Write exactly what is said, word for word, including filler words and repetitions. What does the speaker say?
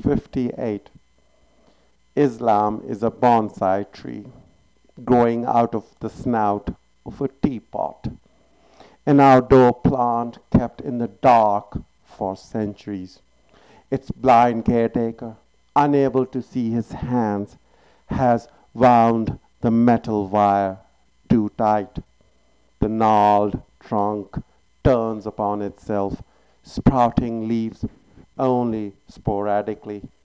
fifty-eight. Islam is a bonsai tree growing out of the snout of a teapot, an outdoor plant kept in the dark for centuries. Its blind caretaker, unable to see his hands, has wound the metal wire too tight. The gnarled trunk turns upon itself, sprouting leaves only sporadically.